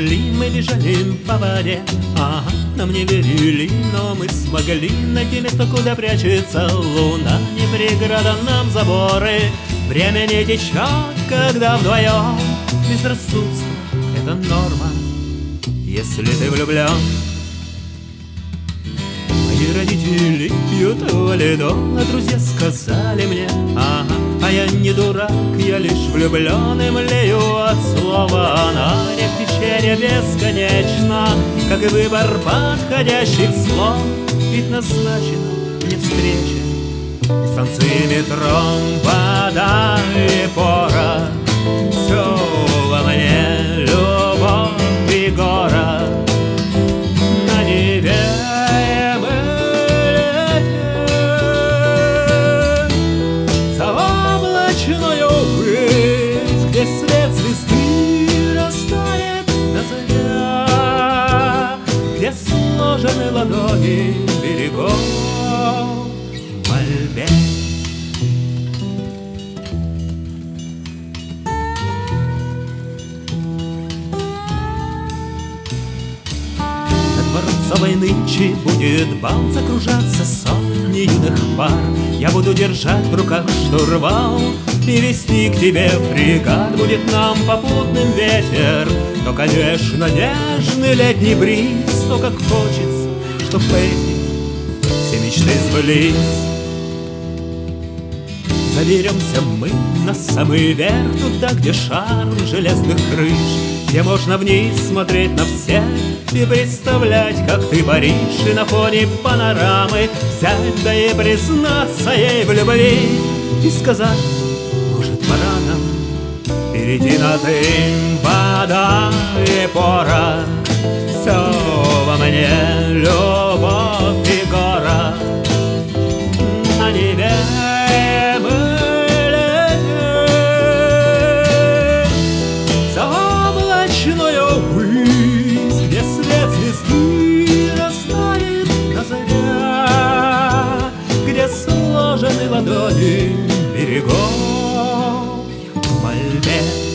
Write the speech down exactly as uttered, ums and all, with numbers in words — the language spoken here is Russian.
могли, мы бежали по воде. Ага, нам не верили, но мы смогли найти место, куда прячется луна. Не преграда нам заборы, время не течет, когда вдвоем. Безрассудство — это норма, если ты влюблен. Мои родители пьют валидол, а друзья сказали мне, ага, а я не дурак, я лишь влюблен и млею от слова она. Рек течение бесконечно, как и выбор подходящих слов. Ведь назначена мне встреча станции метро, вода и пора. Все во мне любовь и город. На Неве где свет звезды растает на заре, где сложены ладони берегов в мольбе. Над Дворцовой нынче будет бал, закружаться сотни юных пар. Я буду держать в руках штурвал и вести к тебе фрегат. Будет нам попутным ветер, то, конечно, нежный летний бриз. То, как хочется, чтоб эти все мечты сбылись. Заберемся мы на самый верх, туда, где шар железных крыш, где можно вниз смотреть на всех и представлять, как ты паришь. И на фоне панорамы взять, да и признаться ей в любви и сказать: пора нам перейти на ты, вода и порох. Все во мне любовь и город. На Неве мы летим за облачную высь, где свет звезды растает на заре, где сложены ладони берегов в мольбе.